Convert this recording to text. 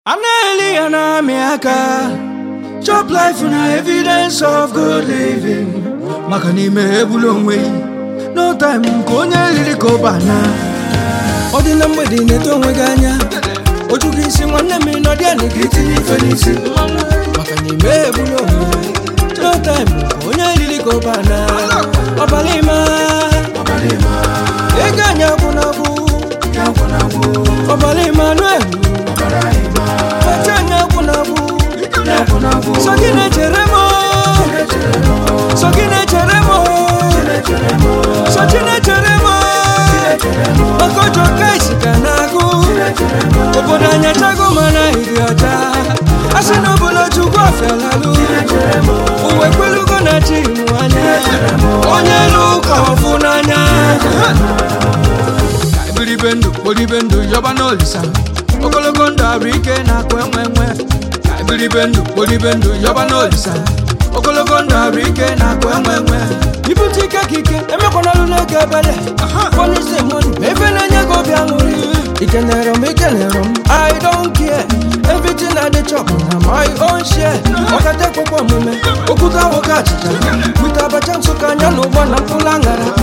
Aneli Anamiaka, chop life na evidence of good living. Makani me ebulongwe, no time konye liliko bana. Odi na mwedi neto mweganya, ojugisi mwane mi no dia nikiti nifenisi. Makani me ebulongwe, no time konye liliko bana. Obalima, eganya kunabu, Obalima nwelu. Sogine cheremo, sogine cheremo, sogine cheremo. Makojo kaisi kanaku, obodanya chago mana idiota. Asino bolo chukwa felalu, uwe kwelu kona chimu anya. Onye luka wafunanya. Boli bendu, yoba no lisa. Okolokonda rike na kwemwemwe. Boli bendu, yoba no lisa. Okolokonda rike na kwemwemwe. Ibutika kike, emekona luleke bele. Ponise money, efene nyego biamuri. Ikenerom, I don't care. Everything I dey chop na my own share. Okate kwa mume, okuta wakachita. Wita bachansu kanya no bwana kulangara.